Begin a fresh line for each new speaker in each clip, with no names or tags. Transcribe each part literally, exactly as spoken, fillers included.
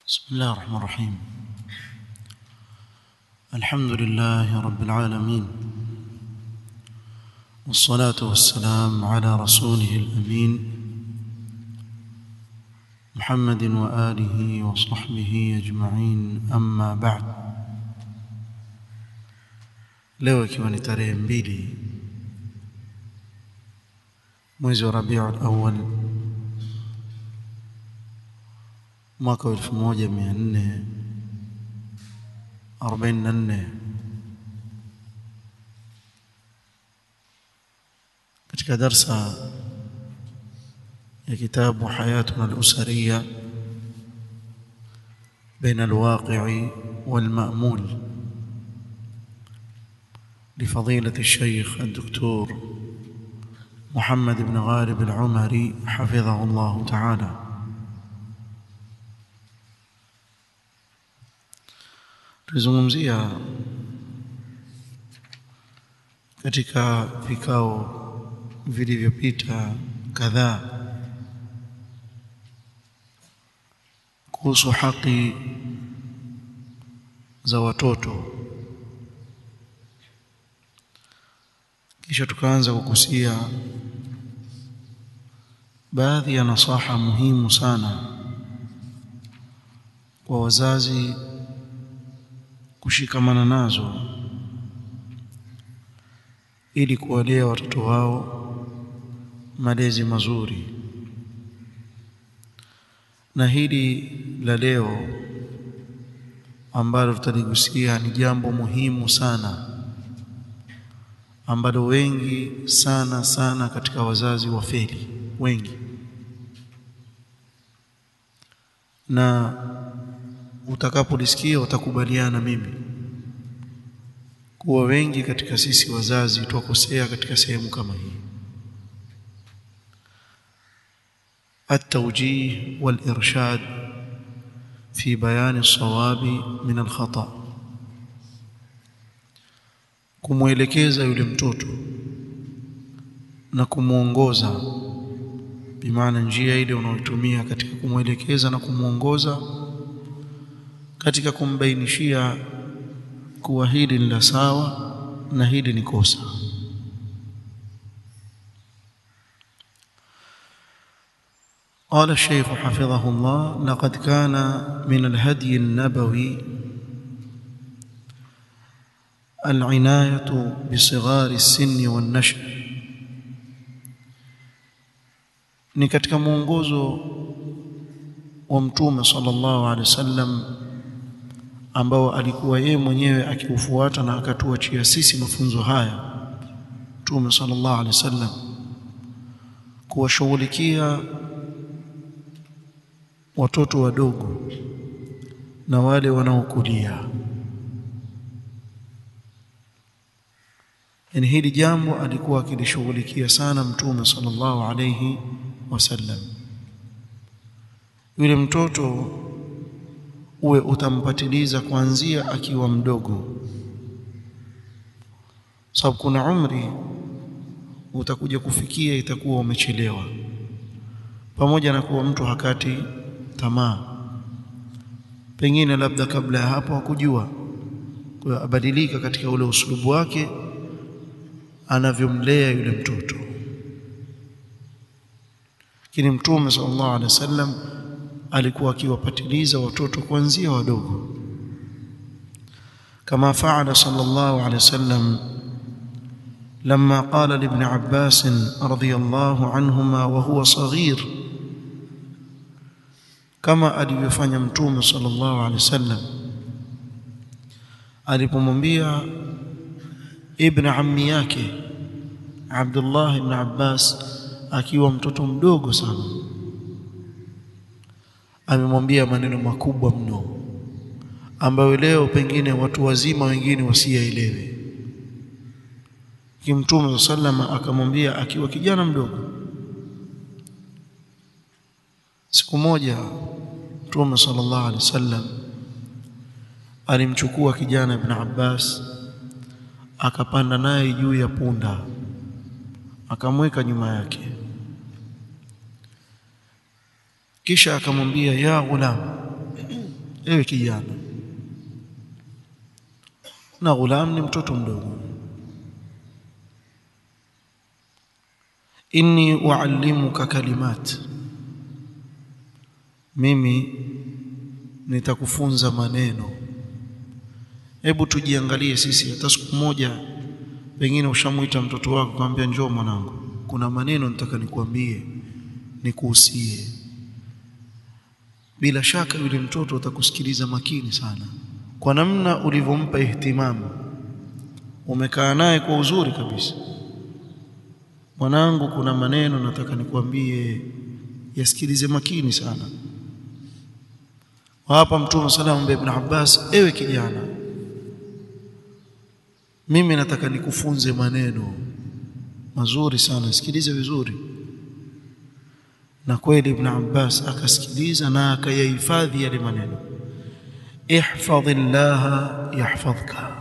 بسم الله الرحمن الرحيم. الحمد لله رب العالمين، والصلاة والسلام على رسوله الأمين محمد وآله وصحبه أجمعين، أما بعد. leo ikiwa ni tarehe mbili mwezi wa Rabiul Awwal mwaka wa elfu moja mia nne arobaini na nne, katika darsa ya kitabu Hayatuna al-Usariya baina al-waqi'i wal-ma'mul لفضيلة الشيخ الدكتور محمد بن غالب العمري حفظه الله تعالى. Tuzungumzia katika vikao vilivyopita kadhaa kuhusu haki za watoto, kisha tukaanza kukusia baadhi ya nasaha muhimu sana kwa wazazi kushikamana nazo ili kuwalea watoto wao malezi mazuri. Na hili la leo ambalo tutaligusia ni jambo muhimu sana ambalo wengi sana sana katika wazazi wafeli wengi, na utakapolisikia utakubaliana mimi kuwa wengi katika sisi wazazi tukosea katika sehemu kama hii. At-tawjih wal-irshad fi bayan as-sawabi min al-khata, kumwelekeza yule mtoto na kumuongoza, bimaana njia ile unayotumia katika kumwelekeza na kumuongoza katika kumbainishia kuwa hili ni la sawa na hili ni kosa. قال الشيخ حفظه الله: لقد كان من الهدي النبوي العناية بصغار السن والنشء. ni katika mwongozo wa Mtume sallallahu alaihi wasallam ambao alikuwa yeye mwenyewe akiufuata na akatuachia sisi mafunzo haya. Mtume sallallahu alaihi wasallam kuwashughulikia watoto wadogo na wale wanaokulia. Yani hili jambo alikuwa akilishughulikia sana Mtume sallallahu alaihi wasallam. Yule mtoto uwe utampatiliza kuanzia akiwa mdogo, sababu kuna umri utakuja kufikia itakuwa umechelewa, pamoja na kuwa mtu hakati tamaa, pengine labda kabla ya hapo hakujua, kwa abadilika katika ule uslubu wake anavyomlea yule mtoto. Lakini Mtume sallallahu alaihi wasallam alikuwa akiwapatiliza watoto kuanzia wadogo, kama faala sallallahu alaihi wasallam لما قال لابن عباس رضي الله عنهما وهو صغير, kama alivyofanya Mtume sallallahu alaihi wasallam alipomwambia ibn ammi yake Abdullah ibn Abbas akiwa mtoto mdogo sana, amemwambia maneno makubwa mno ambayo leo pengine watu wazima wengine wasiyaelewe. Mtume sallallahu akamwambia akiwa kijana mdogo. Siku moja Mtume sallallahu alaihi wasallam alimchukua kijana ibn Abbas akapanda naye juu ya punda akamweka nyuma yake, kisha akamwambia ya ghulam, ewe kijana, na ghulam ni mtoto mdogo. Inni uallimuka kalimat, mimi nitakufunza maneno. Hebu tujiangalie sisi, hata siku moja pengine ushamuita mtoto wako kumwambia njoo mwanangu, kuna maneno nataka nikwambie, nikuhusie. Bila shaka yule mtoto atakusikiliza makini sana, kwa namna ulivyompa ihtimamu, umekaa naye kwa uzuri kabisa. Mwanangu, kuna maneno nataka nikwambie, yasikilize makini sana. Hapa Mtume sallallahu alayhi Ibn Abbas, ewe kijana, mimi nataka nikufunze maneno mazuri sana, sikilize vizuri. Na kweli Ibn Abbas akasikiliza na akayahifadhi yale maneno. Ihfadhillaha yahfadhka,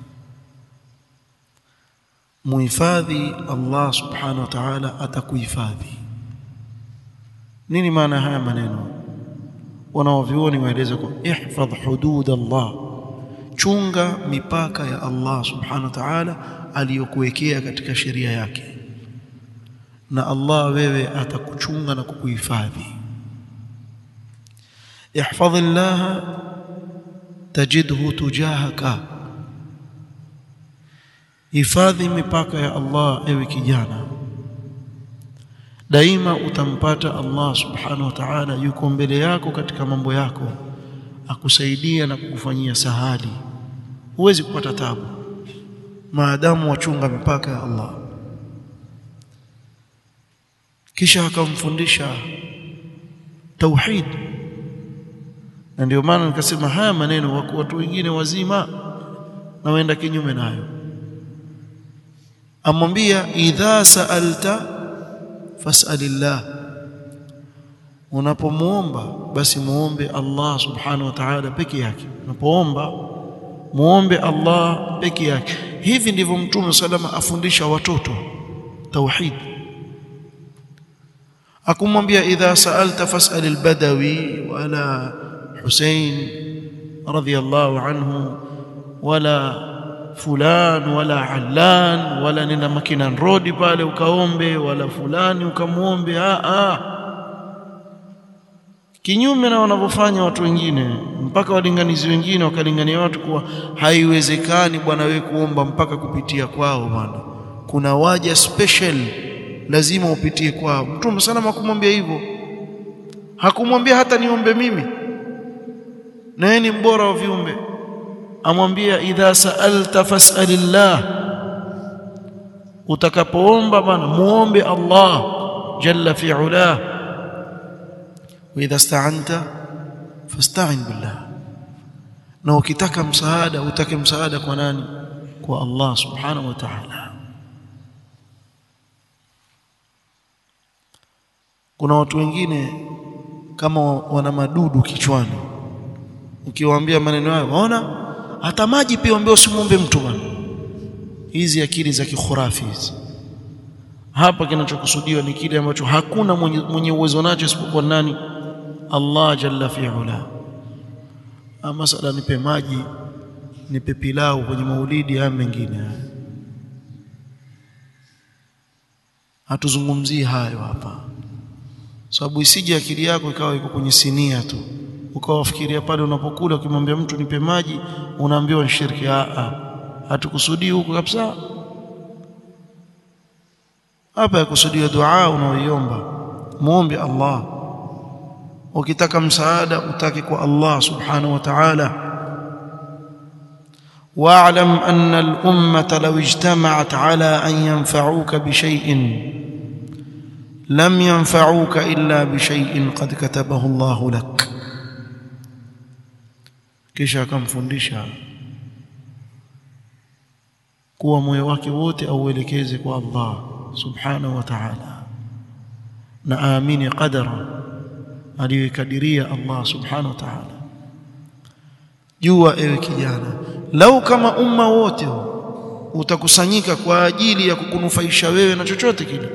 muhifadhi Allah subhanahu wa ta'ala atakuhifadhi. Nini maana haya maneno? Wanaovioni waeleza kwa ihfadh hudud Allah, chunga mipaka ya Allah subhanahu wa ta'ala aliyokuwekea katika sheria yake, na Allah wewe atakuchunga na kukuhifadhi. Ihfadhillah tajidhu tujahaka, hifadhi mipaka ya Allah ewe kijana, daima utampata Allah subhanahu wa ta'ala yuko mbele yako katika mambo yako, akusaidia na kukufanyia sahali. Huwezi kupata tabu maadamu wachunga mipaka ya Allah. Kisha akamfundisha tauhid, na ndio maana nikasema haya maneno wako watu wengine wazima na waenda kinyume nayo. Amwambia idha sa'alta fas'alillah, unapomuomba basi muombe Allah subhanahu wa ta'ala peke yake. Unapoomba muombe Allah peke yake. Hivi ndivyo Mtume salama afundisha watoto tauhid. Akumwambia idha sa'alta fas'alil badawi wala Hussein radhiyallahu anhu wala fulan wala allan wala nina makina rodi pale ukaombe, wala fulani ukamuombe. a a kinyume na wanavyofanya watu wengine, mpaka walinganizi wengine wakalingania watu kuwa haiwezekani bwana wewe kuomba mpaka kupitia kwao. Bwana, kuna waja special lazima upitie kwao. Mtume sana hakumwambia hivyo, hakumwambia hata niombe mimi na yeye ni mbora wa viumbe. Amwambia idha sa'alta fas'alillah, utakapoomba bana muombe Allah jalla fi ula. Wa idha ista'anta fasta'in billah, na ukitaka msaada utake msaada kwa nani? Kwa Allah subhanahu wa ta'ala. Kuna watu wengine kama wana madudu kichwani, ukiwaambia maneno hayo waona hata maji pia waambie usimwombe mtu bwana. Hizi akili za kikhurafi hizi. Hapa kinachokusudiwa ni kile ambacho hakuna mwenye, mwenye uwezo nacho isipokuwa nani? Allah jalla fi ula. Ama sala nipe maji, nipe pilau kwenye maulidi, haya mengine hatuzungumzii hayo hapa, sababu isije akili yako ikawa iko kwenye sinia tu ukawafikiria pale unapokula ukimwambia mtu nipe maji unaambiwa ni shirki. a a hatukusudii huko kabisa. Hapa yakusudia dua unaoiomba, muombe Allah. Ukitaka msaada utake kwa Allah subhanahu wa ta'ala. wa'lam anna al-ummata law ijtama'at ala an yanfa'uka bi shay'in lam yanfa'uka illa bi shay'in qad katabahu Allah lak. Kisha akamfundisha kuwa moyo wake wote auelekeze kwa Allah subhanahu wa ta'ala, na aamini qadara aliyokadiria Allah subhanahu wa ta'ala. Jua ewe kijana, lau kama umma wote utakusanyika kwa ajili ya kukunufaisha wewe na chochote kile,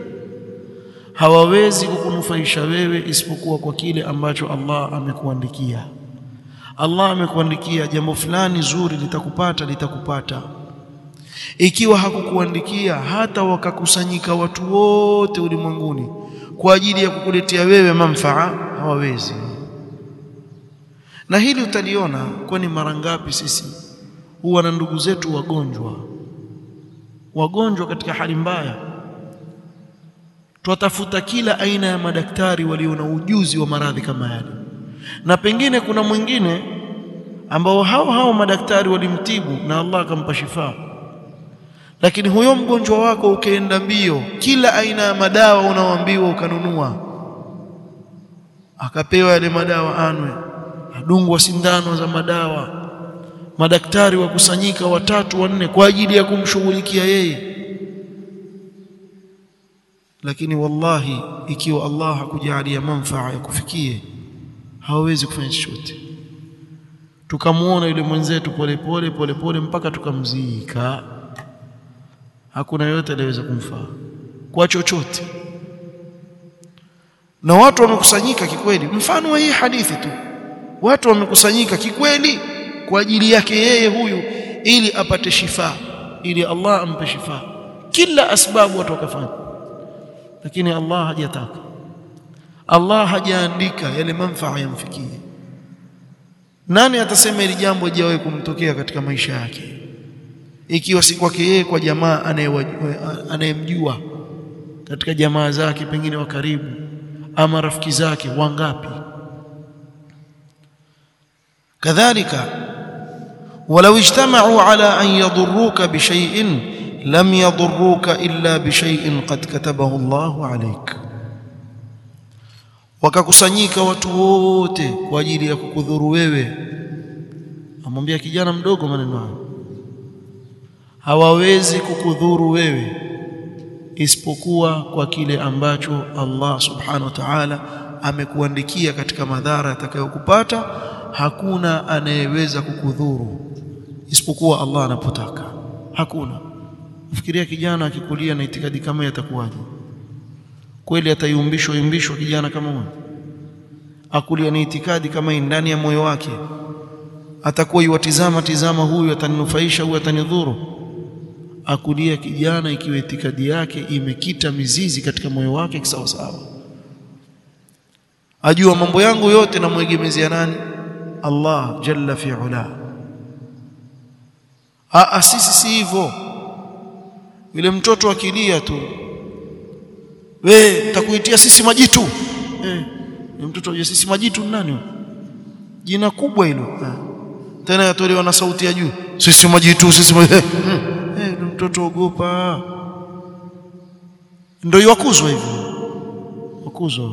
hawawezi kukunufaisha wewe isipokuwa kwa kile ambacho Allah amekuandikia. Allah amekuandikia jambo fulani zuri litakupata litakupata. Ikiwa hakukuandikia, hata wakakusanyika watu wote ulimwenguni kwa ajili ya kukuletea wewe manfaa, hawawezi. Na hili utaliona, kwani mara ngapi sisi huwa na ndugu zetu wagonjwa wagonjwa katika hali mbaya, twatafuta kila aina ya madaktari walio na ujuzi wa maradhi kama yale, na pengine kuna mwingine ambao hao hao madaktari walimtibu na Allah akampa shifa, lakini huyo mgonjwa wako ukaenda mbio, kila aina ya madawa unaoambiwa ukanunua, akapewa yale madawa anwe, adungwa sindano za madawa, madaktari wakusanyika watatu wanne kwa ajili ya kumshughulikia yeye. Lakini wallahi, ikiwa Allah hakujalia manfaa ya kufikie, hawezi kufanya chochote. Tukamuona yule mwenzetu pole pole pole pole mpaka tukamzika, hakuna yote anaweza kumfaa kwa chochote. Na watu wamekusanyika kikweli, mfano wa hii hadithi tu, watu wamekusanyika kikweli kwa ajili yake yeye huyu, ili apate shifa, ili Allah ampe shifa. Kila asbabu watu wakafanya, lakini Allah hajataka, Allah hajaandika yale manfaa yamfikie. Nani atasema hili jambo hajawahi kumtokea katika maisha yake, ikiwa si kwake yeye, kwa jamaa anayemjua katika jamaa zake pengine wa karibu ama rafiki zake wangapi? Kadhalika, walau ijtama'u ala an yadurruka bi shay'in lam yadurruka illa bi shay'in qad katabahu Allahu alayk. Wakakusanyika watu wote kwa ajili ya kukudhuru wewe, amwambia kijana mdogo maneno hayo, hawawezi kukudhuru wewe isipokuwa kwa kile ambacho Allah subhanahu wa ta'ala amekuandikia katika madhara atakayokupata. Hakuna anayeweza kukudhuru isipokuwa Allah anapotaka. Hakuna. Fikiria kijana akikulia na itikadi kama hii, atakuwaje? Kweli atayumbishwa yumbishwa kijana kama huyo? Akulia na itikadi kama hii ndani ya moyo wake, atakuwa yuwatizama tizama, huyu ataninufaisha, huyu atanidhuru? Akulia kijana ikiwa itikadi yake imekita mizizi katika moyo wake kisawa sawa, ajua mambo yangu yote na mwegemezea nani? Allah jalla fi ula. Ah, sisi si hivyo. Yule mtoto akilia tu, we takuitia sisi majitu, eh, ni mtoto wa sisi majitu. Nani? Jina kubwa hilo, tena yatolewa na sauti ya juu, sisi majitu, sisi majitu. Eh, mtoto ogopa. Ndio yakuzwa hivyo, wakuzwa.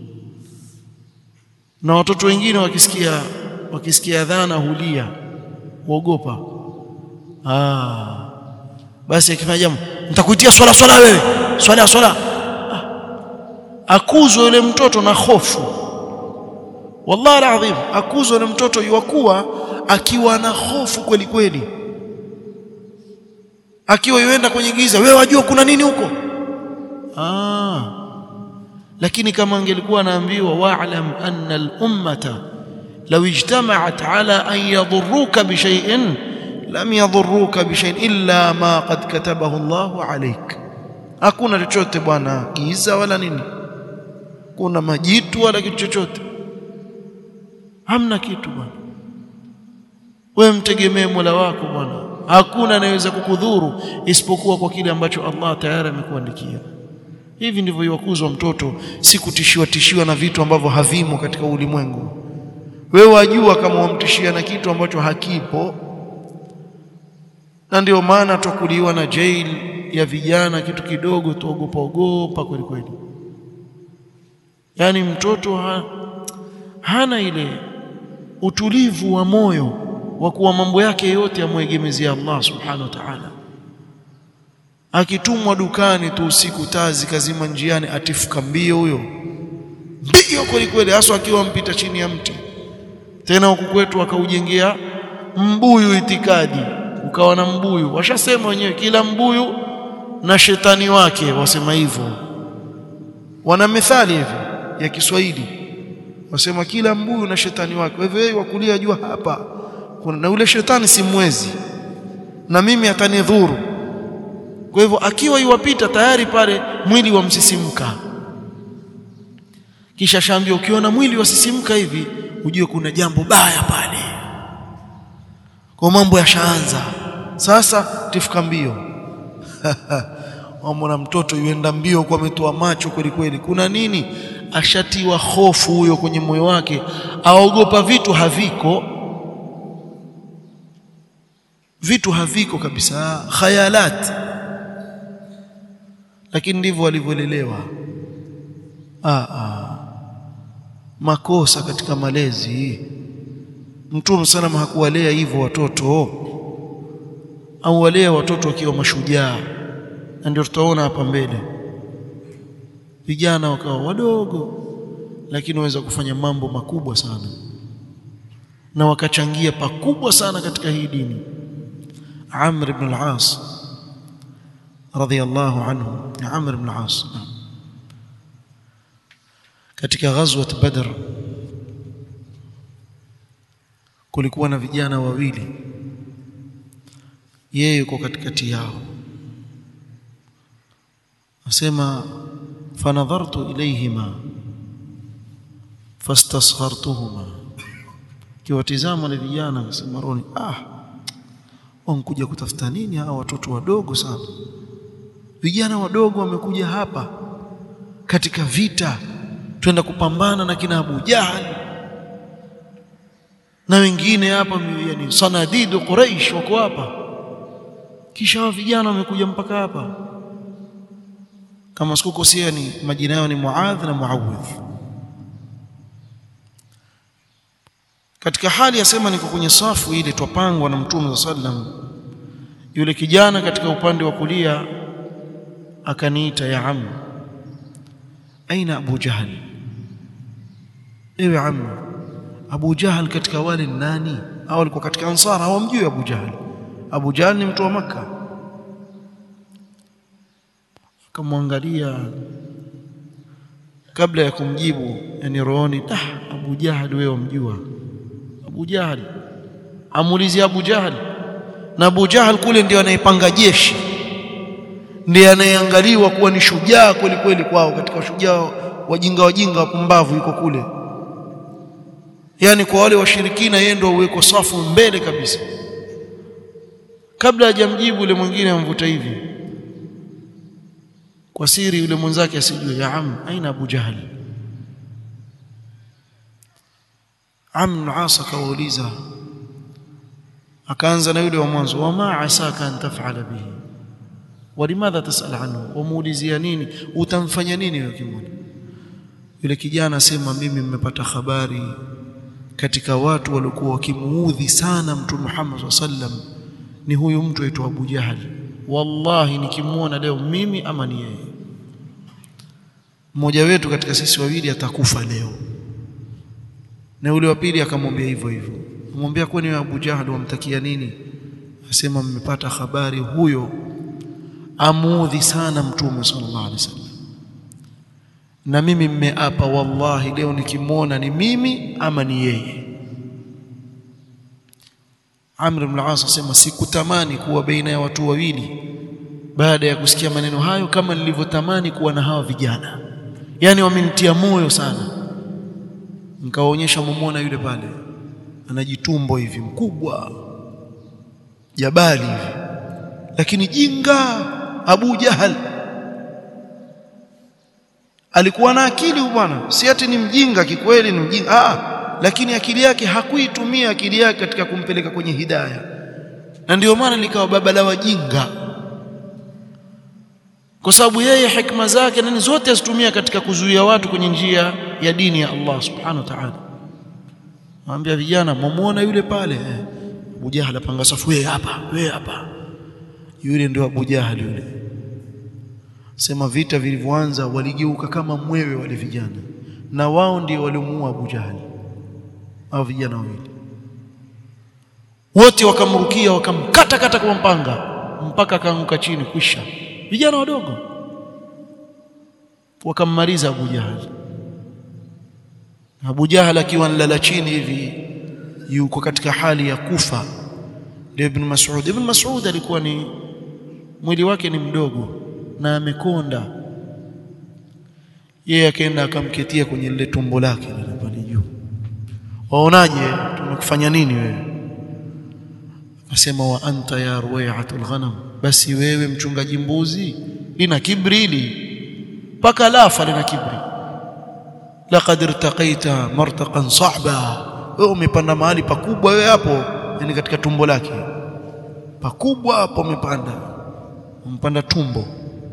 Na watoto wengine wakisikia wakisikia adhana hulia, uogopa. Ah, basi akifanya jambo, nitakuitia swala swala wewe, swala swala. Ah, akuzwa yule mtoto na hofu. Wallahi alazim, akuzwa yule mtoto yuwakuwa akiwa na hofu kweli kweli, akiwa yuenda kwenye giza, wewe wajua kuna nini huko? Ah, lakini kama angelikuwa anaambiwa wa'lam anna al-ummata law ijtama'at ala an yadhurruka bi shay'in lam yadhurruka bi shay'in illa ma qad katabahu Allahu alayk. Hakuna chochote bwana, giza wala nini, kuna majitu wala kitu chochote, hamna kitu bwana. Wewe mtegemee Mola wako bwana, hakuna anayeweza kukudhuru isipokuwa kwa kile ambacho Allah tayari amekuandikia. Hivi ndivyo yakuzwa mtoto, si kutishiwa tishiwa na vitu ambavyo havimo katika ulimwengu. Wewe wajua kama wamtishia na kitu ambacho hakipo. Na ndio maana tukuliwa na jail ya vijana, kitu kidogo tuogopa ogopa kweli kweli. Yani mtoto ha, hana ile utulivu wa moyo wa kuwa mambo yake yote yamwegemezea Allah subhanahu wa ta'ala. Akitumwa dukani tu usiku, tazi kazima njiani, atifuka mbio huyo, mbio kweli kweli, hasa akiwa mpita chini ya mti. Tena huku kwetu akaujengea mbuyu itikadi, ukawa na mbuyu. Washasema wenyewe kila mbuyu na shetani wake, wasema hivyo. Wana methali hivi ya Kiswahili, wasema kila mbuyu na shetani wake. Kwa hivyo yeye wakulia jua hapa kuna na ule shetani simwezi na mimi atanidhuru. Kwa hivyo akiwa yuwapita tayari pale mwili wa msisimka. Kisha shambia ukiona mwili wasisimka hivi ujue kuna jambo baya pale. Kwa mambo yashaanza. Sasa tifika mbio. Wamona mtoto yuenda mbio kwa ametoa macho kweli kweli. Kuna nini? Ashatiwa hofu huyo kwenye moyo wake, aogopa vitu haviko. Vitu haviko kabisa, khayalat. Lakini ndivyo walivyolelewa. Ah ah. Makosa katika malezi. Mtume sana hakuwalea hivyo watoto. Au walea watoto wakiwa mashujaa. Na ndio tutaona hapa mbele. Vijana wakawa wadogo lakini waweza kufanya mambo makubwa sana. Na wakachangia pakubwa sana katika hii dini. Amr ibn al-As radhiyallahu anhu, Amr ibn al-As katika ghazwat Badr kulikuwa na vijana wawili, yeye yuko katikati yao. Asema fanadhartu ilayhima fastasghartuhuma, kiwatizama wale vijana akasema roni, ah wamkuja kutafuta nini hao watoto wadogo sana. Vijana wadogo wamekuja hapa katika vita, twenda kupambana na kina Abu Jahal na wengine hapa, yani sanadidu Quraish wako hapa, kisha hao vijana wamekuja mpaka hapa. Kama sikukosea ni majina yao ni Muadh na Muawidh. Katika hali yasema niko kwenye safu ile twapangwa na Mtume sallam, yule kijana katika upande wa kulia akaniita, ya ammi aina Abu Jahal, ewe ammi Abu Jahal katika wale nani? Au alikuwa katika Ansar, hawamjui Abu Jahal. Abu Jahal ni mtu wa Makkah. Akamwangalia kabla ya kumjibu, yani rohoni, ah Abu Jahal wewe umjua Abu Jahal? Amuulizia Abu Jahal, na Abu Jahal kule ndio anayepanga jeshi, ndiye anayeangaliwa kuwa ni shujaa kweli kweli kwao, katika shujaa wajinga wajinga wapumbavu yuko kule. Yani kwa wale washirikina yeye ndio uweko safu mbele kabisa. Kabla hajamjibu yule mwingine amvuta hivi kwa siri, yule mwenzake asijue, ya am aina Abu Jahal? Amr Asa kauliza, akaanza na yule wa mwanzo, wama asaka an taf'ala bihi walimadha tas'al anhu, wamuulizia nini, utamfanya nini wewe kimwona? Yule kijana asema, mimi nimepata habari katika watu waliokuwa wakimuudhi sana Mtume Muhammad sallam ni huyu mtu aitwa Abu Jahal. Wallahi nikimuona leo mimi ama ni yeye, mmoja wetu katika sisi wawili atakufa leo. Na yule wa pili akamwambia hivyo hivyo. Amwambia, kwani wewe Abu Jahal wamtakia nini? Asema, mmepata habari huyo amuudhi sana Mtume sallallahu alaihi wasallam, na mimi mmeapa wallahi leo nikimuona ni mimi ama ni yeye. Amr ibn al-As asema, sikutamani kuwa baina ya watu wawili baada ya kusikia maneno hayo kama nilivyotamani kuwa na hawa vijana. Yani wamenitia moyo sana. Nikawaonyesha mumona yule pale anajitumbo hivi mkubwa jabali hivi, lakini jinga Abu Jahal alikuwa na akili bwana, si ati ni mjinga kikweli, ni mjinga ah, lakini akili yake hakuitumia akili yake katika kumpeleka kwenye hidayah, na ndio maana likawa baba la wajinga, kwa sababu yeye hikma zake nani zote azitumia katika kuzuia watu kwenye njia ya dini ya Allah subhanahu wa ta'ala. Anambia vijana, mmuona yule pale eh, Abu Jahal apanga safu, wewe hapa wewe hapa, yule ndio Abu Jahal yule. Sema vita vilivyoanza waligeuka kama mwewe wale vijana, na wao ndio waliomuua Abu Jahal. Hao vijana wawili wote wakamrukia, wakamkata kata kwa mpanga mpaka akaanguka chini kwisha. Vijana wadogo wakammaliza Abu Jahal. Abu Jahal akiwa nalala chini hivi yuko katika hali ya kufa. Ibn Mas'ud Ibn Mas'ud alikuwa ni mwili wake ni mdogo na amekonda. Yeye akaenda akamketia kwenye lile tumbo lake pale juu. Waonaje, tumekufanya nini wewe? Akasema, wa anta ya ruwai'atul ghanam, basi wewe mchungaji mbuzi, lina kibri paka lafa, lina kibri. Laqad irtaqaita martaqan sa'ba, wewe umepanda mahali pakubwa wewe hapo, yani katika tumbo lake pakubwa hapo umepanda, umpanda tumbo.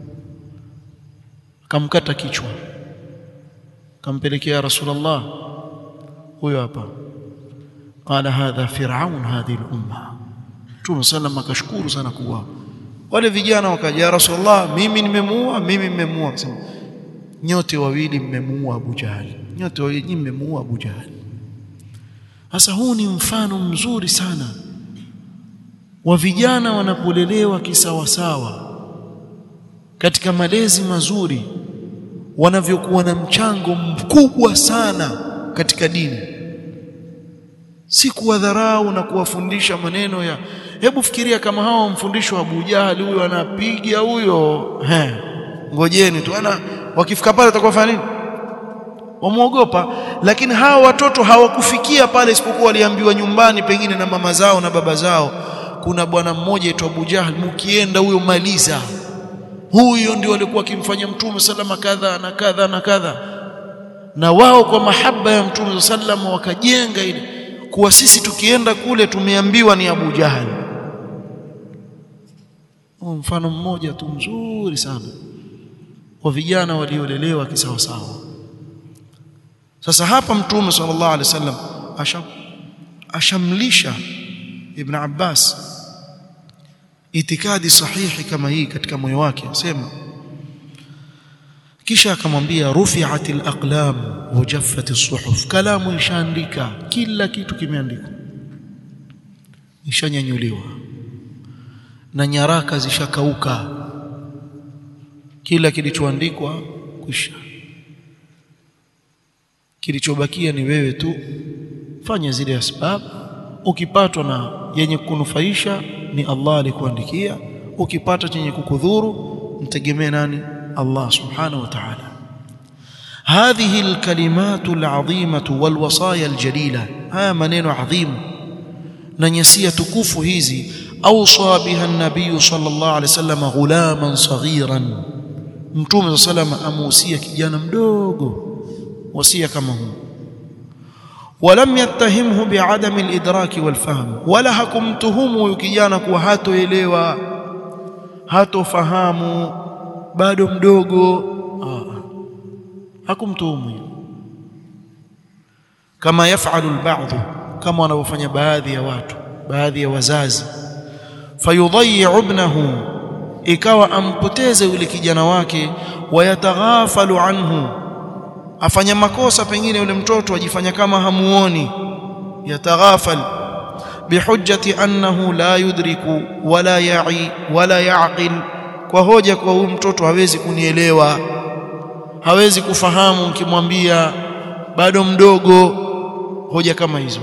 Akamkata kichwa, kampelekea Rasulullah, huyo hapa. Qala hadha fir'aun hadhihi al-umma. Mtume sallam akashukuru sana kuwa wale vijana wakaja, ya Rasulullah, mimi nimemuua, mimi nimemuua. Akasema, nyote wawili mmemuua Abu Jahal, nyote wawili mmemuua Abu Jahal. Sasa huu ni mfano mzuri sana wa vijana wanapolelewa kisawasawa katika malezi mazuri, wanavyokuwa na mchango mkubwa sana katika dini. Si kuwadharau na kuwafundisha maneno ya, hebu fikiria kama hawa mfundisho wa Abu Jahal, huyo anapiga huyo, he, ngojeni tu ana wakifika pale atakuwa fanya nini? Wamuogopa. Lakini hawa watoto hawakufikia pale, isipokuwa waliambiwa nyumbani pengine na mama zao na baba zao, kuna bwana mmoja aitwa Abu Jahal, mkienda huyo maliza. Huyo ndio alikuwa akimfanya Mtume salama kadha na kadha na kadha. Na wao kwa mahaba ya Mtume salama wakajenga ile kuwa sisi tukienda kule tumeambiwa ni Abu Jahal. Mfano mmoja tu mzuri sana wa vijana waliolelewa kisawa sawa. Sasa hapa Mtume sallallahu alaihi wasallam asham, ashamlisha Ibn Abbas itikadi sahihi kama hii katika moyo wake. Asema, kisha akamwambia, rufi'atil aqlam wa jaffatis suhuf, kalamu ishaandika, kila kitu kimeandikwa, ishanyanyuliwa na nyaraka zishakauka, kila kilichoandikwa kwisha. Kilichobakia ni wewe tu, fanya zile asbab. Ukipatwa na yenye kunufaisha ni Allah alikuandikia, ukipata chenye kukudhuru mtegemee nani? Allah subhanahu wa ta'ala. Hadhihi alkalimatu alazimatu walwasaya aljalila, haya maneno adhimu na nyasia tukufu hizi, awsa biha an-nabiy sallallahu alayhi wasallam ghulaman saghiran. Mtume sallallahu alayhi amuhusia kijana mdogo wasia kama huu. Walam yattahimhu bi'adami al-idraki wal-fahm, wala hakumtuhumu kijana kuwa hatoelewa, hatofahamu, bado mdogo. Ah, hakumtuhumu kama yafalu al-ba'd, kama wanavyofanya baadhi ya watu, baadhi ya wazazi. Fayudayyi'u ibnahu, ikawa ampoteze yule kijana wake, wayataghafalu anhu, afanya makosa pengine yule mtoto ajifanya kama hamuoni, yataghafal bihujjati annahu la yudriku wala ya'i wala ya'qil, kwa hoja kwa huyu mtoto hawezi kunielewa, hawezi kufahamu nikimwambia bado mdogo, hoja kama hizo.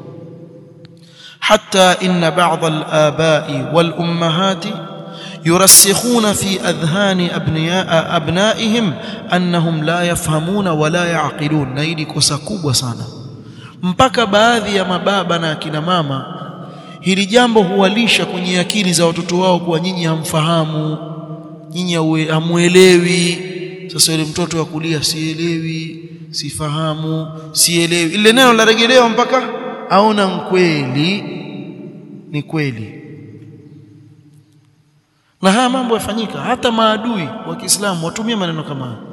Hatta inna ba'd al-aba'i wal ummahati yurasikhuna fi adhhani abnaihim annahum la yafhamuna wala yaqilun. Na hili kosa kubwa sana, mpaka baadhi ya mababa na akina mama hili jambo huwalisha kwenye akili za watoto wao kuwa nyinyi hamfahamu, nyinyi hamuelewi. Sasa yule mtoto wa kulia, sielewi, sifahamu, sielewi, ile neno la rejelewa mpaka aona kweli ni kweli. Na haya mambo yafanyika, hata maadui wa Kiislamu watumia maneno kama haya,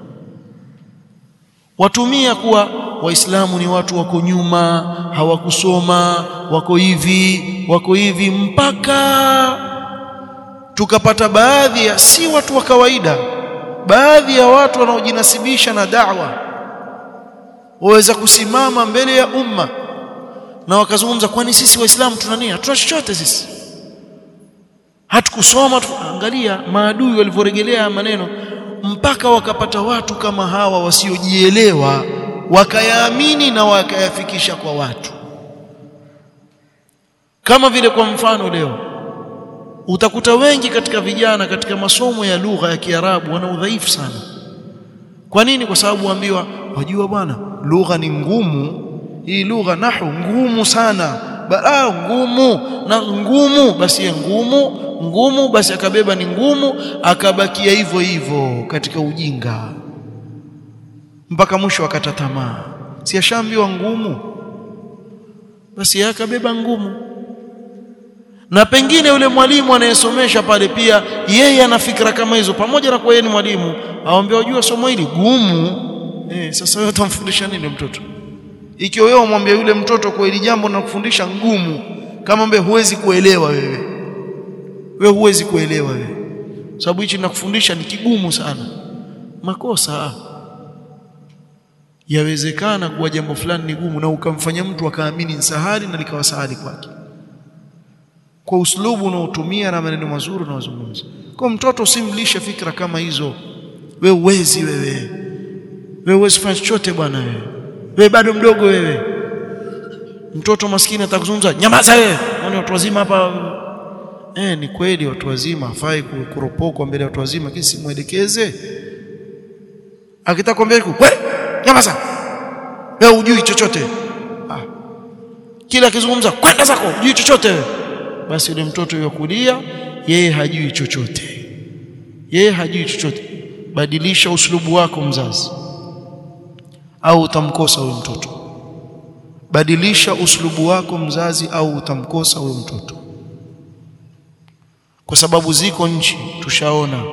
watumia kuwa Waislamu ni watu wako nyuma, hawakusoma, wako hivi, wako hivi, mpaka tukapata baadhi ya si watu wa kawaida, baadhi ya watu wanaojinasibisha na da'wa waweza kusimama mbele ya umma na wakazungumza, kwani sisi Waislamu tuna nini? Hatuna chochote sisi, hatukusoma. Angalia maadui walivyorejelea maneno, mpaka wakapata watu kama hawa wasiojielewa wakayaamini na wakayafikisha kwa watu. Kama vile kwa mfano leo utakuta wengi katika vijana katika masomo ya lugha ya Kiarabu wana udhaifu sana. Kwa nini? Kwa sababu waambiwa, wajua bwana, lugha ni ngumu, hii lugha nahu ngumu sana, baa ngumu na ngumu, basi ya ngumu ngumu, basi akabeba ni ngumu, akabakia hivyo hivyo katika ujinga mpaka mwisho akata tamaa. Si ashaambiwa ngumu, basi akabeba ngumu. Na pengine yule mwalimu anayesomesha pale pia yeye ana fikra kama hizo, pamoja na kwa yeye ni mwalimu, aambia wajua somo hili gumu. Eh, sasa wewe utamfundisha nini mtoto? Ikiwa wewe umwambia yule mtoto kwa hili jambo na kufundisha ngumu, kama mbe huwezi kuelewa wewe. Wewe huwezi kuelewa wewe. Sababu hichi ninakufundisha ni kigumu sana. Makosa. Yawezekana kuwa jambo fulani ni gumu na ukamfanya mtu akaamini ni sahali na likawa sahali kwake, kwa uslubu unaotumia na maneno mazuri unayozungumza. Kwa mtoto usimlishe fikra kama hizo. Wewe uwezi, wewe wewe uwezi fanya chochote bwana, wewe wewe bado mdogo wewe. Mtoto maskini atakuzungumza nyamaza wewe, wani watu wazima hapa. Eh, ni kweli watu wazima hafai kuropokwa mbele ya watu wazima, kisi muelekeze. Akitaka kuambia wewe nyamaza, wewe hujui chochote, ah, kila akizungumza kwenda zako hujui chochote wewe, basi yule mtoto yukulia yeye hajui chochote, yeye hajui chochote. Badilisha uslubu wako mzazi, au utamkosa huyo mtoto. Badilisha uslubu wako mzazi, au utamkosa huyo mtoto. Kwa sababu ziko nchi tushaona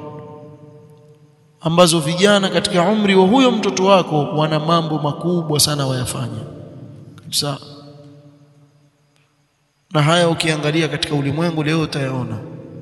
ambazo vijana katika umri wa huyo mtoto wako wana mambo makubwa sana wayafanya kabisa. Na haya ukiangalia katika ulimwengu leo utayaona.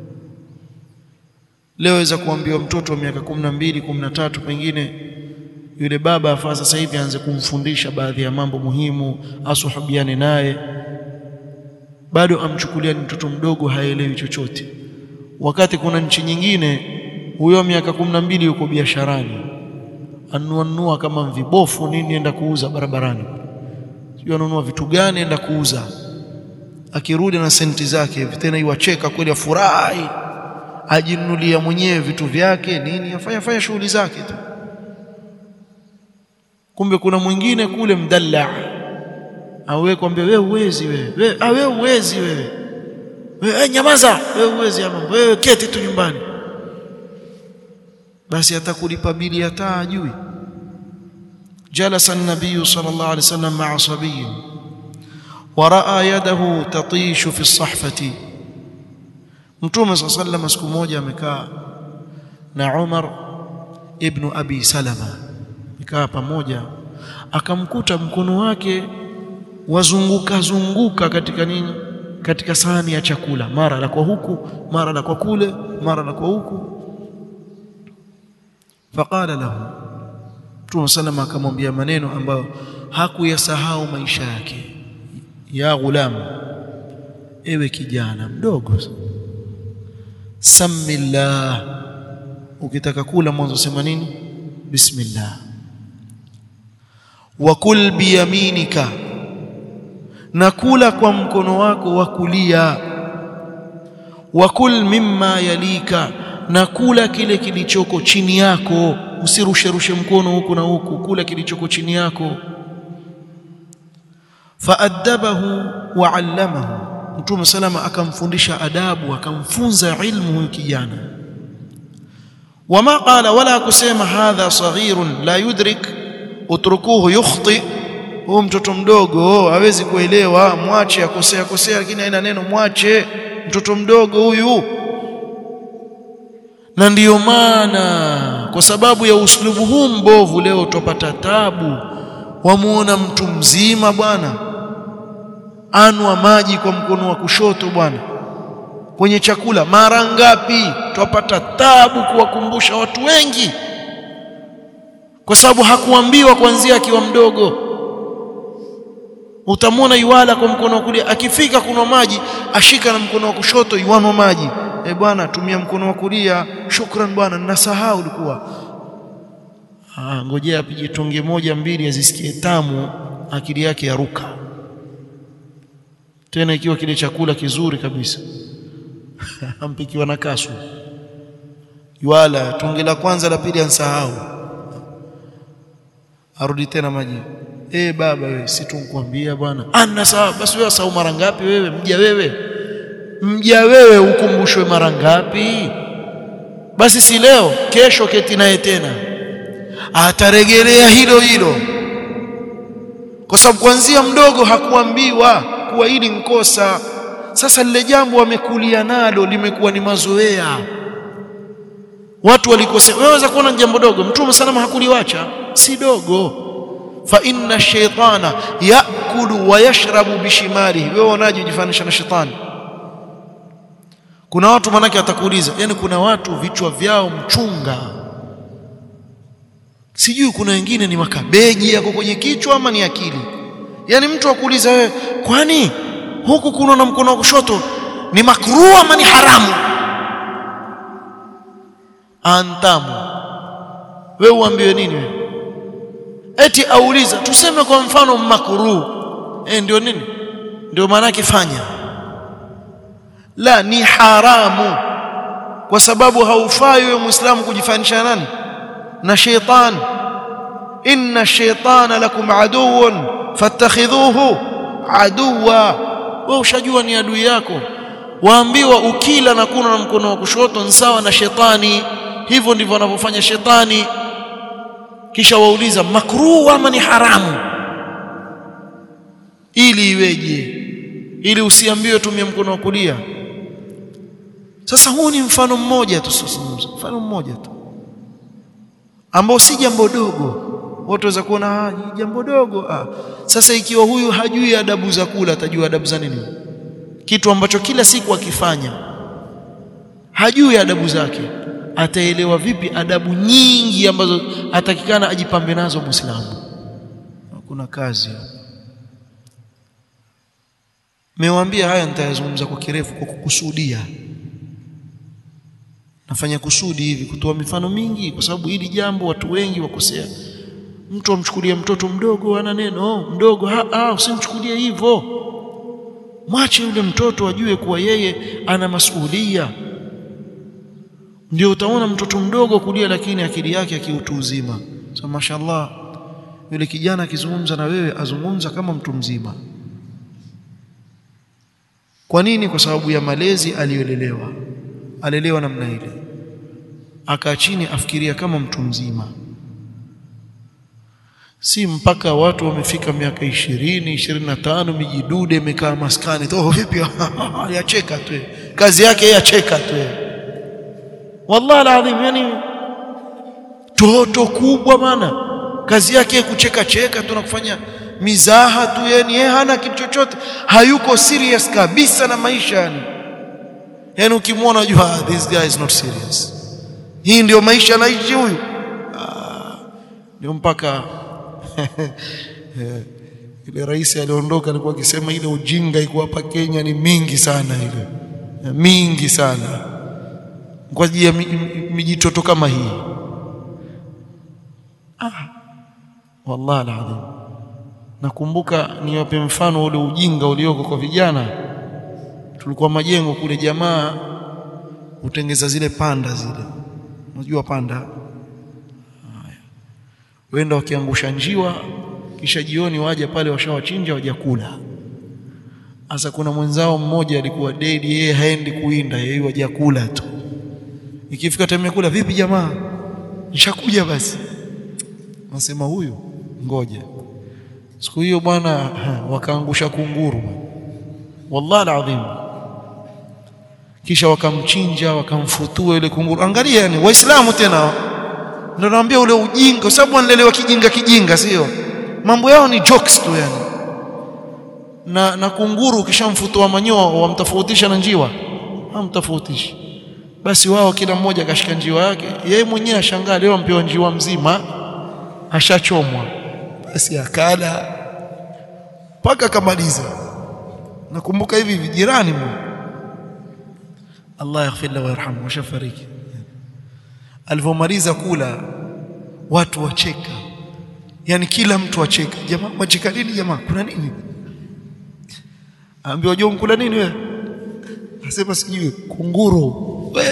Leo waweza kuambiwa mtoto wa miaka kumi na mbili, kumi na tatu pengine yule baba afaa sasa hivi aanze kumfundisha baadhi ya mambo muhimu, asuhubiane naye, bado amchukulia ni mtoto mdogo, haelewi chochote. Wakati kuna nchi nyingine huyo miaka kumi na mbili yuko biasharani, anuanua kama vibofu nini enda kuuza barabarani, sio anunua vitu gani enda kuuza, akirudi na senti zake tena iwacheka kweli, afurahi, ajinunulia mwenyewe vitu vyake nini, afanya fanya shughuli zake tu. Kumbe kuna mwingine kule mdalla, awe kwambia wewe uwezi, wewe wewe ah wewe uwezi, wewe wewe nyamaza, wewe uwezi mambo, wewe keti tu nyumbani. Basi atakulipa bili hata ajui. Jalasa an-nabiy sallallahu alayhi wasallam ma'a sabiy wa ra'a yadahu tatishu fi as-sahfati. Mtume sallallahu alayhi wasallam siku moja amekaa na Umar ibn Abi Salama, amekaa pamoja, akamkuta mkono wake wazunguka zunguka katika nini, katika sahani ya chakula, mara la kwa huku, mara la kwa kule, mara la kwa huku. Faqala lahu, Mtume sallallahu akamwambia maneno ambayo hakuyasahau maisha yake. Ya ghulam, ewe kijana mdogo, samillah, ukitaka kula mwanzo sema nini? Bismillah. Wa kul biyaminika, na kula kwa mkono wako wa kulia. Wa kul mimma yalika, na kula kile kilichoko chini yako, usirushe rushe mkono huku na huku, kula kilichoko chini yako. Faadabahu wa allamahu, Mtume salama akamfundisha adabu, akamfunza ilmu huyu kijana. Wama qala, wala kusema hadha saghirun la yudrik utrukuhu yukhti, huyu mtoto mdogo hawezi kuelewa, mwache akosea kosea, lakini haina neno, mwache mtoto mdogo huyu. Na ndiyo maana kwa sababu ya uslubu huu mbovu leo tupata tabu. Wamuona mtu mzima bwana anwa maji kwa mkono wa kushoto bwana kwenye chakula, mara ngapi tupata tabu kuwakumbusha watu wengi, kwa sababu hakuambiwa kuanzia akiwa mdogo. Utamwona yuala kwa mkono wa kulia, akifika kuna maji ashika na mkono wa kushoto yuanwa maji. Eh bwana, tumia mkono wa kulia, shukran bwana, ninasahau ulikuwa. ah, ngojea apige tonge moja mbili azisikie tamu, akili yake yaruka. Tena ikiwa kile chakula kizuri kabisa ampikiwa na kasu, wala tonge la kwanza la pili ansahau, arudi tena maji. Eh baba wewe, si tunkwambia bwana ana sawa. Basi wewe sahau mara ngapi wewe? Mja wewe, mja wewe ukumbushwe mara ngapi? Basi si leo, kesho keti naye tena atarejelea hilo hilo, kwa sababu kuanzia mdogo hakuambiwa kuwa hili nkosa. Sasa lile jambo wamekulia nalo limekuwa ni mazoea, watu walikosea. Wewe waweza kuona jambo dogo, Mtume salama hakuliwacha, si dogo. Fa inna shaytana yakulu wa yashrabu bishimalihi. Wewe unaje ujifanisha na shetani? Kuna watu manake atakuuliza, yani kuna watu vichwa vyao mchunga, sijui kuna wengine ni makabeji yako kwenye kichwa ama ni akili. Yani mtu akuuliza wewe, kwani huku kuna na mkono wa kushoto ni makruh ama ni haramu? Antamu. Wewe uambiwe nini wewe? Eti auliza, tuseme kwa mfano makruh, eh ndio nini? Ndio maana yake fanya. La, ni haramu, kwa sababu haufai wewe Muislamu kujifanisha nani? Na shaytan. Inna shaytana lakum aduwwun fattakhidhuhu aduwa. Wewe ushajua ni adui yako, waambiwa ukila na kuna na mkono wa kushoto ni sawa na shetani. Hivyo ndivyo wanavyofanya shetani. Kisha wauliza makruh ama ni haramu, ili iweje? Ili usiambiwe tumia mkono wa kulia. Sasa huu ni mfano mmoja tu, mfano mmoja tu ambao si jambo dogo. Watu waweza kuona ah, jambo dogo. Ah, sasa ikiwa huyu hajui adabu za kula, atajua adabu za nini? Kitu ambacho kila siku akifanya hajui adabu zake, ataelewa vipi adabu nyingi ambazo atakikana ajipambe nazo Muislamu? Kuna kazi. Mewaambia haya nitayazungumza kwa kirefu kwa kukusudia. Nafanya kusudi hivi kutoa mifano mingi, kwa sababu hili jambo watu wengi wakosea. Mtu amchukulia mtoto mdogo ana neno mdogo, ah ah, usimchukulie hivyo. Mwache yule mtoto ajue kuwa yeye ana masuhulia. Ndio utaona mtoto mdogo kulia, lakini akili yake akiutu uzima. So mashallah, yule kijana akizungumza na wewe azungumza kama mtu mzima. Kwa nini? Kwa sababu ya malezi aliyolelewa. Alelewa namna ile, akaa chini afikiria kama mtu mzima. Si mpaka watu wamefika miaka ishirini, ishirini na tano, mijidude imekaa maskani tu, oh vipi yacheka tu, kazi yake yacheka tu. Wallahi alazim, yani toto kubwa bana, kazi yake kucheka cheka tu na kufanya mizaha tu, yani yeye hana kitu chochote, hayuko serious kabisa na maisha. Yani yani ukimwona unajua this guy is not serious. Hii ndio maisha anaishi huyu. Ah, ndio mpaka ile rais aliondoka alikuwa akisema ile ujinga iko hapa Kenya ni mingi sana, ile mingi sana kwa ajili ya mijitoto kama hii. Ah, wallahi alazim, nakumbuka niwape mfano ule ujinga ulioko kwa vijana. Tulikuwa Majengo kule, jamaa utengeza zile panda zile, unajua panda haya, wenda wakiangusha njiwa, kisha jioni waje pale washawachinja waje kula. Sasa kuna mwenzao mmoja alikuwa dead, yeye haendi kuinda, yeye waje kula tu. Ikifika time ya kula, vipi jamaa, nishakuja basi. Nasema huyu ngoja. Siku hiyo bwana wakaangusha kunguru, wallahi alazim, kisha wakamchinja wakamfutua ile kunguru. Angalia, yani Waislamu tena ndio naambia ule ujinga, kwa sababu wanalelewa kijinga kijinga, sio mambo yao ni jokes tu yani. Na na kunguru ukishamfutua manyoa wamtofautisha na njiwa? Hamtofautishi. Basi wao kila mmoja akashika njiwa yake, yeye mwenyewe ashangaa leo ampewa njiwa mzima ashachomwa. Basi akala paka kamaliza. Nakumbuka hivi vijirani mwa Allah yaghfir lahu wa yarhamu, washafariki. Alipomaliza kula watu wacheka, yani kila mtu wacheka. Jamaa wacheka nini jamaa, kuna nini? Ambiwa jo mkula nini wewe? Asema sijui kunguru.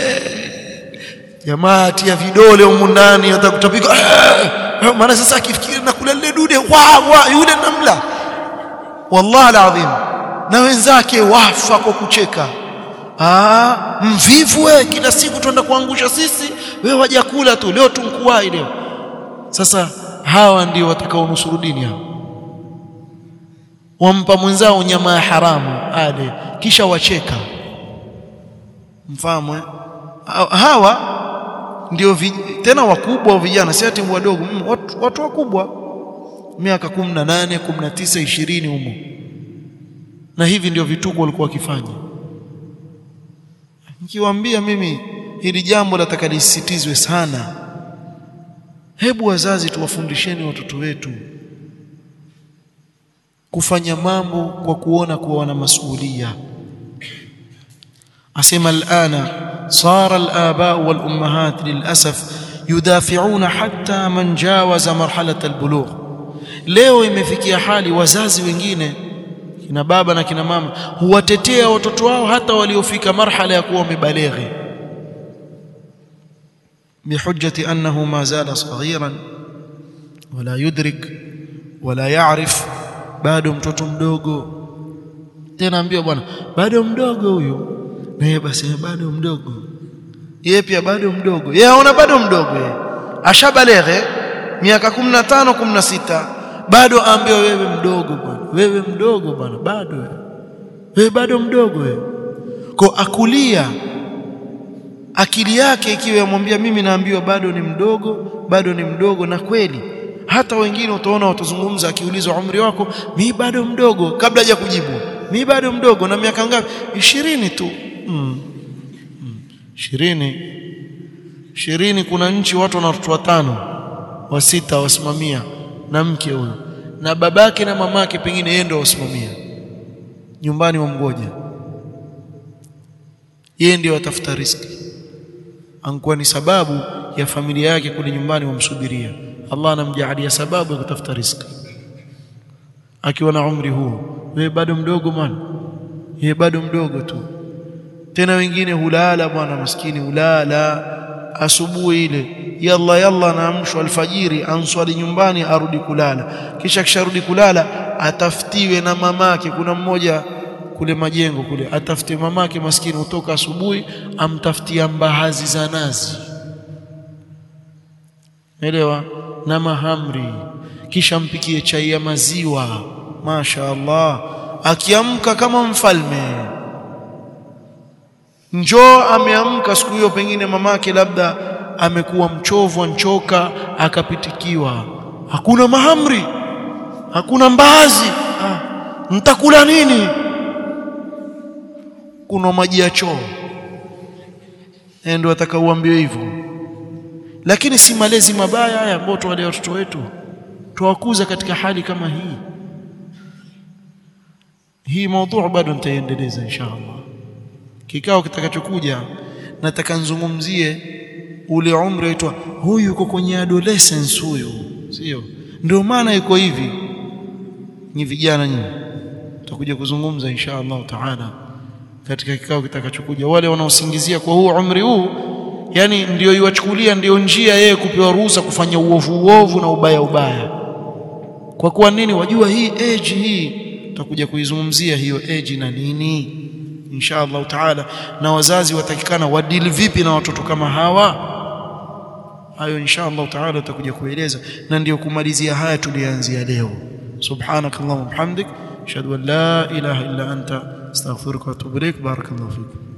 Jamaa atia vidole huko ndani atakutapika. Maana sasa akifikiri na kula lile dude wa wa yule namla. Wallahi alazim. Na wenzake wafa kwa kucheka. Ah, mvivu wewe, kila siku tuenda kuangusha sisi, wewe waje kula tu, leo tunkuwai leo. Sasa hawa ndio watakaonusuru dini hao. Wampa mwenzao nyama ya haramu ale, kisha wacheka. Mfahamu eh? Hawa ndio tena wakubwa vijana, si ati wadogo, watu, watu wakubwa miaka kumi na nane, kumi na tisa, ishirini humo. Na hivi ndio vituko walikuwa wakifanya. Nikiwaambia mimi hili jambo nataka lisisitizwe sana. Hebu wazazi tuwafundisheni watoto wetu kufanya mambo kwa kuona kuwa wana masuhulia. Asema alana صار الآباء والأمهات للأسف يدافعون حتى من جاوز مرحلة البلوغ. leo imefikia hali wazazi wengine kina baba na kina mama huwatetea watoto wao hata waliofika marhala ya kuwa wamebalighi, bihujjati annahu ma zala saghiran wala yudrik wala ya'rif, bado mtoto mdogo. Tena ambia bwana bado mdogo huyo, na yeye basi bado mdogo, yeye pia bado mdogo, yeye aona bado mdogo, yeye ashabaleghe miaka kumi na tano kumi na sita, bado aambiwa wewe mdogo bwana, wewe mdogo bwana, bado wewe wewe bado mdogo wewe. Kwa akulia akili yake ikiwa yamwambia mimi naambiwa bado ni mdogo, bado ni mdogo. Na kweli hata wengine utaona watazungumza, akiulizwa umri wako, mimi bado mdogo, kabla haja kujibu mimi bado mdogo. Na miaka ngapi? ishirini tu. mm. ishirini ishirini. Kuna nchi watu wana watoto watano wa sita wasimamia, na mke huyo na babake na mamake pengine yeye ndio wasimamia nyumbani, wamgoja yeye ndio atafuta riziki, ankuwa ni sababu ya familia yake kule nyumbani wamsubiria. Allah anamjaalia sababu ya kutafuta riziki akiwa na umri huo. Wewe bado mdogo man, yeye bado mdogo tu. Tena wengine hulala bwana maskini, hulala asubuhi ile, yalla yalla naamshwa alfajiri, answali nyumbani, arudi kulala. Kisha kisharudi kulala atafutiwe na mamake. Kuna mmoja kule majengo kule, atafute mamake maskini, utoka asubuhi amtafutia mbahazi za nazi, elewa, na mahamri, kisha mpikie chai ya maziwa. Masha Allah, akiamka kama mfalme. Njoo ameamka siku hiyo, pengine mamake labda amekuwa mchovu, anchoka, akapitikiwa, hakuna mahamri, hakuna mbaazi, ah, mtakula nini? Kuna maji ya choo, ndio atakauambiwa hivyo. Lakini si malezi mabaya haya ambayo tuwalea watoto wetu, tuwakuza katika hali kama hii. Hii mada bado nitaendeleza inshallah. Kikao kitakachokuja nataka nzungumzie ule umri wetu, huyu yuko kwenye adolescence huyu, sio? Ndio maana yuko hivi. Ni vijana nyinyi, tutakuja kuzungumza inshallah taala katika kikao kitakachokuja. Wale wanaosingizia kwa huu umri huu, yani ndio iwachukulia ndio njia yeye kupewa ruhusa kufanya uovu uovu na ubaya ubaya. Kwa kuwa nini? Wajua hii age hii, tutakuja kuizungumzia hiyo age na nini inshallah taala, na wazazi watakikana wadili vipi na watoto kama hawa. Hayo inshallah taala tutakuja kueleza, na ndio kumalizia haya tulianzia leo. Subhanakallahumma wa bihamdik, ashhadu an la ilaha illa anta, astaghfiruka wa atubu ilaik. Barakallahu fikum.